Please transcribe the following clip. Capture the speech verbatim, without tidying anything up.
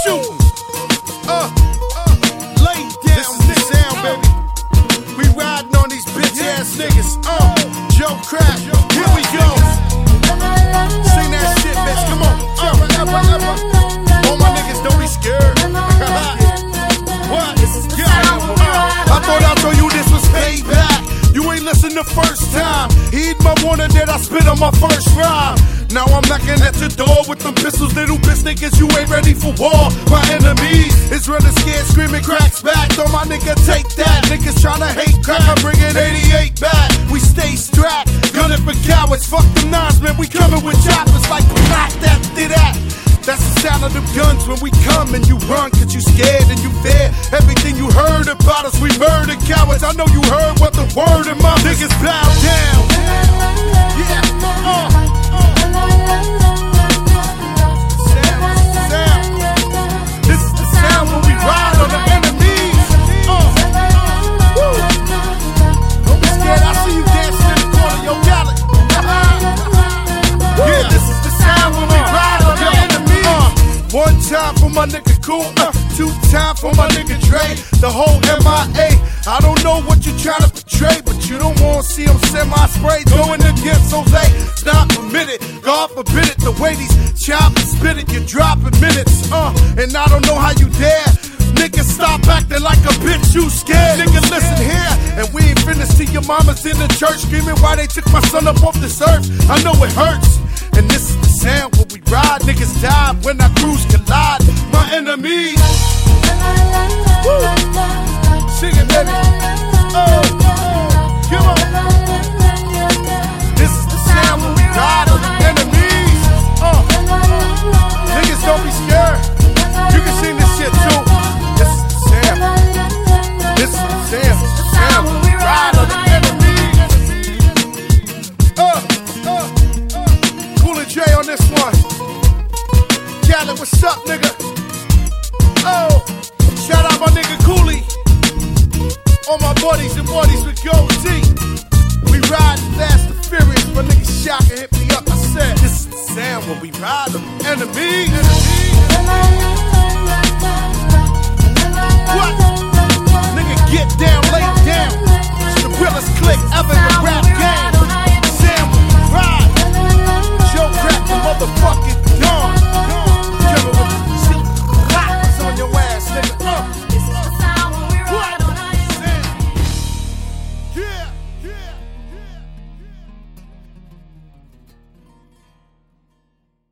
shooting. Uh, uh, lay down. This is the sound, baby. We riding on these bitch ass niggas. Uh, Joe Crack, here we go. Sing that shit, bitch. Come on. Uh, all my niggas don't be scared. What? Yeah. Uh, I thought I told you this was payback. You ain't listen the first time. Heed my warning that I spit on my first rhyme. Now I'm knocking at your door with them pistols, little bitch niggas, you ain't ready for war. My enemies is running scared, screaming cracks back. Throw my nigga, take that. Niggas tryna hate crack, I'm bringing eighty-eight back. We stay strapped, gunning for cowards. Fuck them nines, man, we coming with choppers like black that, did that. That's the sound of them guns when we come and you run, cause you scared and you there. Everything you heard about us, we murder cowards. I know you heard what the word of my niggas bow down. Yeah, uh, uh. Sound, sound. This is the sound when we ride on the enemies. Uh, woo. Don't be scared, I see you dancing in the corner, yo, got it. Yeah, this is the sound when we ride on the enemies. One time for my nigga Cool, uh, two time for my nigga Dre. The whole M I A. I don't know what you trying to portray, but you don't want to see them semi-spray going against Jose. It's not permitted, God forbid it. The way these choppers spit it, you're dropping minutes. Uh, and I don't know how you dare. Nigga, stop acting like a bitch, you scared. Nigga, listen here, and we ain't finished till your mama's in the church screaming why they took my son up off this earth. I know it hurts. And this is the sound when we ride. Niggas die when our crews collide. My enemies. Woo. Sing it, baby. Oh, come on. This is the sound when we ride on the enemies. Uh. Niggas don't be scared. You can sing this shit too. This is the sound. This is the sound. The sound when we ride on the enemies. Uh, uh. Dre on this one. Khaled, what's up, nigga? Oh, shout out my nigga Cooley. All my buddies and buddies with Gold T. We ride fast and furious. My nigga Shock and hit me up. I said, this is the sound when we ride them. Enemy, enemy.